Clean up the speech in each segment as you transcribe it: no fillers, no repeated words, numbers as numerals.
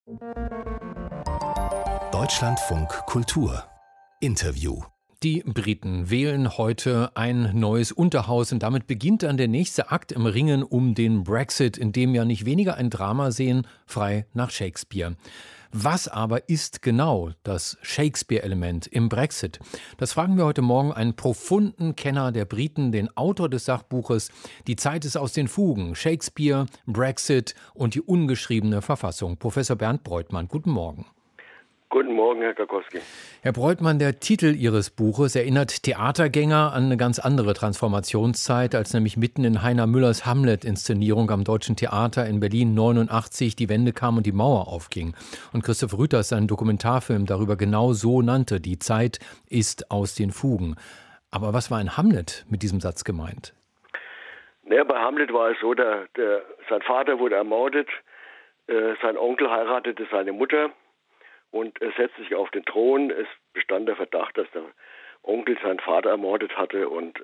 Deutschlandfunk Kultur Interview. Die Briten wählen heute ein neues Unterhaus und damit beginnt dann der nächste Akt im Ringen um den Brexit, in dem ja nicht weniger ein Drama sehen, frei nach Shakespeare. Was aber ist genau das Shakespeare-Element im Brexit? Das fragen wir heute Morgen einen profunden Kenner der Briten, den Autor des Sachbuches Die Zeit ist aus den Fugen, Shakespeare, Brexit und die ungeschriebene Verfassung. Professor Bernd Breutmann, guten Morgen. Guten Morgen, Herr Karkowski. Herr Breutmann, der Titel Ihres Buches erinnert Theatergänger an eine ganz andere Transformationszeit, als nämlich mitten in Heiner Müllers Hamlet-Inszenierung am Deutschen Theater in Berlin 89 die Wende kam und die Mauer aufging. Und Christoph Rüters seinen Dokumentarfilm darüber genau so nannte: Die Zeit ist aus den Fugen. Aber was war in Hamlet mit diesem Satz gemeint? Naja, bei Hamlet war es so, sein Vater wurde ermordet, sein Onkel heiratete seine Mutter. Und er setzte sich auf den Thron. Es bestand der Verdacht, dass der Onkel seinen Vater ermordet hatte. Und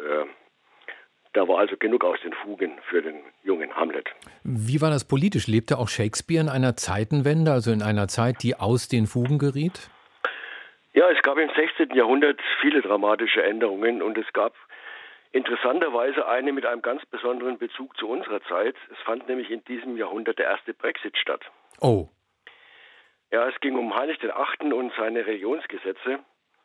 da war also genug aus den Fugen für den jungen Hamlet. Wie war das politisch? Lebte auch Shakespeare in einer Zeitenwende, also in einer Zeit, die aus den Fugen geriet? Ja, es gab im 16. Jahrhundert viele dramatische Änderungen. Und es gab interessanterweise eine mit einem ganz besonderen Bezug zu unserer Zeit. Es fand nämlich in diesem Jahrhundert der erste Brexit statt. Oh. Ja, es ging um Heinrich VIII. Und seine Religionsgesetze.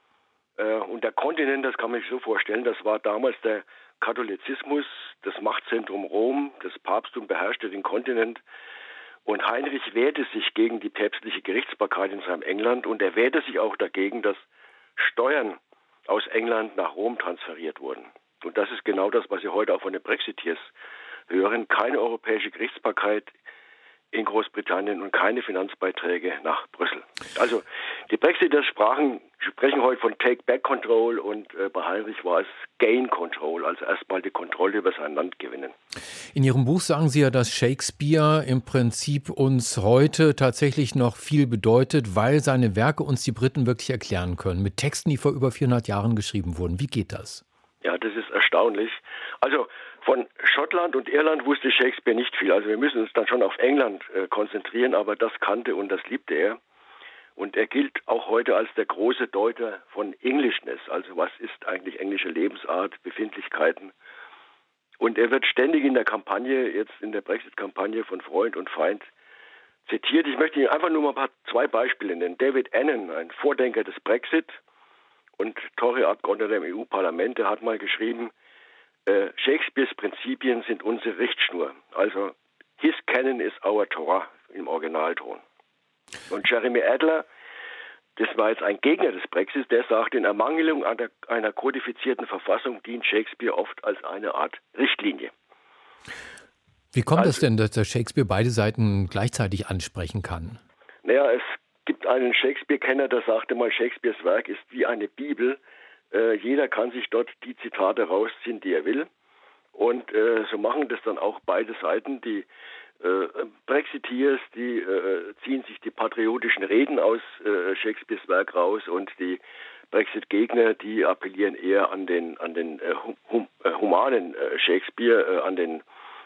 Und der Kontinent, das kann man sich so vorstellen, das war damals der Katholizismus, das Machtzentrum Rom, das Papsttum beherrschte den Kontinent. Und Heinrich wehrte sich gegen die päpstliche Gerichtsbarkeit in seinem England. Und er wehrte sich auch dagegen, dass Steuern aus England nach Rom transferiert wurden. Und das ist genau das, was Sie heute auch von den Brexiteers hören. Keine europäische Gerichtsbarkeit in Großbritannien und keine Finanzbeiträge nach Brüssel. Also die Brexiteers sprechen heute von Take-Back-Control und bei Heinrich war es Gain-Control, also erstmal die Kontrolle über sein Land gewinnen. In Ihrem Buch sagen Sie ja, dass Shakespeare im Prinzip uns heute tatsächlich noch viel bedeutet, weil seine Werke uns die Briten wirklich erklären können, mit Texten, die vor über 400 Jahren geschrieben wurden. Wie geht das? Ja, das ist erstaunlich. Also von Schottland und Irland wusste Shakespeare nicht viel. Also wir müssen uns dann schon auf England konzentrieren, aber das kannte und das liebte er. Und er gilt auch heute als der große Deuter von Englishness. Also was ist eigentlich englische Lebensart, Befindlichkeiten. Und er wird ständig in der Kampagne, jetzt in der Brexit-Kampagne von Freund und Feind zitiert. Ich möchte Ihnen einfach nur mal zwei Beispiele nennen. David Annan, ein Vordenker des Brexit und Tory-Abgeordneter im EU-Parlament, der hat mal geschrieben, Shakespeares Prinzipien sind unsere Richtschnur. Also his canon is our Torah im Originalton. Und Jeremy Adler, das war jetzt ein Gegner des Brexits, der sagt, in Ermangelung einer kodifizierten Verfassung dient Shakespeare oft als eine Art Richtlinie. Wie kommt es denn, dass der Shakespeare beide Seiten gleichzeitig ansprechen kann? Naja, es gibt einen Shakespeare-Kenner, der sagte mal, Shakespeares Werk ist wie eine Bibel. Jeder kann sich dort die Zitate rausziehen, die er will. Und so machen das dann auch beide Seiten. Die Brexiteers, die ziehen sich die patriotischen Reden aus Shakespeares Werk raus und die Brexit-Gegner, die appellieren eher an den humanen Shakespeare, an den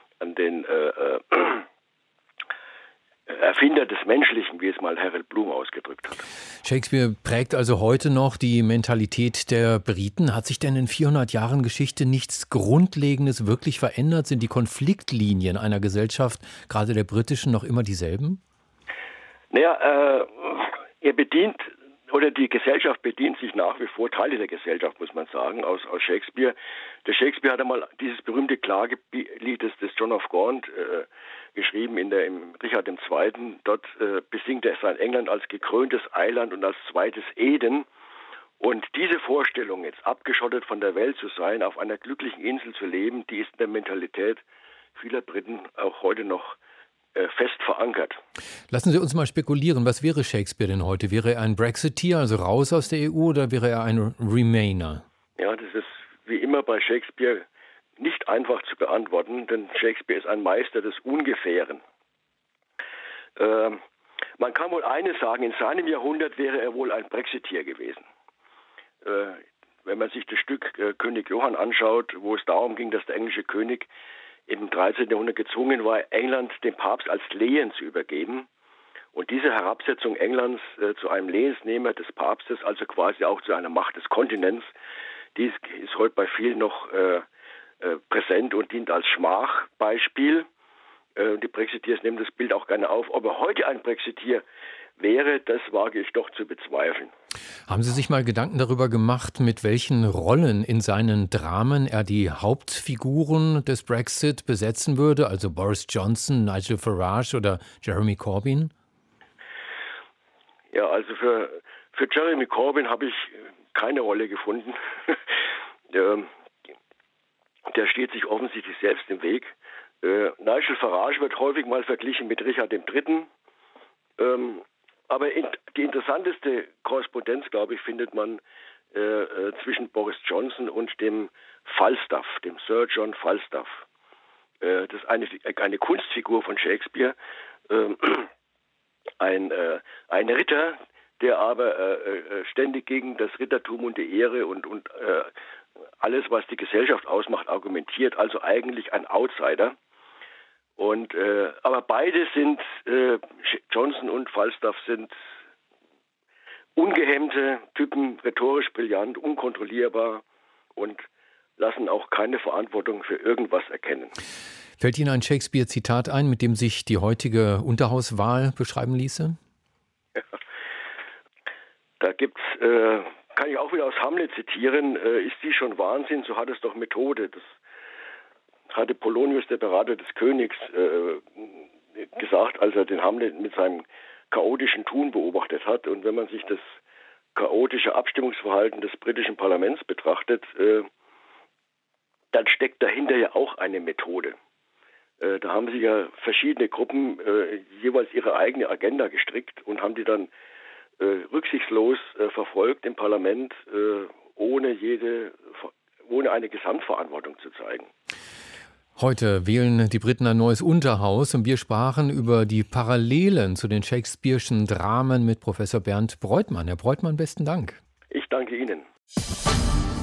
Erfinder des Menschlichen, wie es mal Harold Bloom ausgedrückt hat. Shakespeare prägt also heute noch die Mentalität der Briten. Hat sich denn in 400 Jahren Geschichte nichts Grundlegendes wirklich verändert? Sind die Konfliktlinien einer Gesellschaft, gerade der britischen, noch immer dieselben? Naja, die Gesellschaft bedient sich nach wie vor, Teile der Gesellschaft, muss man sagen, aus Shakespeare. Der Shakespeare hatte mal dieses berühmte Klagelied des John of Gaunt geschrieben im Richard II. Dort besingt er sein England als gekröntes Eiland und als zweites Eden. Und diese Vorstellung, jetzt abgeschottet von der Welt zu sein, auf einer glücklichen Insel zu leben, die ist in der Mentalität vieler Briten auch heute noch fest verankert. Lassen Sie uns mal spekulieren, was wäre Shakespeare denn heute? Wäre er ein Brexiteer, also raus aus der EU, oder wäre er ein Remainer? Ja, das ist wie immer bei Shakespeare nicht einfach zu beantworten, denn Shakespeare ist ein Meister des Ungefähren. Man kann wohl eines sagen, in seinem Jahrhundert wäre er wohl ein Brexiteer gewesen. Wenn man sich das Stück König Johann anschaut, wo es darum ging, dass der englische König im 13. Jahrhundert gezwungen war, England dem Papst als Lehen zu übergeben. Und diese Herabsetzung Englands zu einem Lehensnehmer des Papstes, also quasi auch zu einer Macht des Kontinents, dies ist heute bei vielen noch präsent und dient als Schmachbeispiel. Die Brexiteers nehmen das Bild auch gerne auf. Ob er heute ein Brexiteer wäre, das wage ich doch zu bezweifeln. Haben Sie sich mal Gedanken darüber gemacht, mit welchen Rollen in seinen Dramen er die Hauptfiguren des Brexit besetzen würde? Also Boris Johnson, Nigel Farage oder Jeremy Corbyn? Ja, also für Jeremy Corbyn habe ich keine Rolle gefunden. Der steht sich offensichtlich selbst im Weg. Nigel Farage wird häufig mal verglichen mit Richard III. Aber die interessanteste Korrespondenz, glaube ich, findet man zwischen Boris Johnson und dem Falstaff, dem Sir John Falstaff. Das ist eine Kunstfigur von Shakespeare, ein Ritter, der aber ständig gegen das Rittertum und die Ehre und alles, was die Gesellschaft ausmacht, argumentiert, also eigentlich ein Outsider. Und aber beide sind, Johnson und Falstaff sind ungehemmte Typen, rhetorisch brillant, unkontrollierbar und lassen auch keine Verantwortung für irgendwas erkennen. Fällt Ihnen ein Shakespeare-Zitat ein, mit dem sich die heutige Unterhauswahl beschreiben ließe? Ja. Da gibt's, kann ich auch wieder aus Hamlet zitieren, ist die schon Wahnsinn, so hat es doch Methode. Das hatte Polonius, der Berater des Königs, gesagt, als er den Hamlet mit seinem chaotischen Tun beobachtet hat. Und wenn man sich das chaotische Abstimmungsverhalten des britischen Parlaments betrachtet, dann steckt dahinter ja auch eine Methode. Da haben sich ja verschiedene Gruppen jeweils ihre eigene Agenda gestrickt und haben die dann rücksichtslos verfolgt im Parlament, ohne eine Gesamtverantwortung zu zeigen. Heute wählen die Briten ein neues Unterhaus und wir sprachen über die Parallelen zu den Shakespeare'schen Dramen mit Professor Bernd Breutmann. Herr Breutmann, besten Dank. Ich danke Ihnen.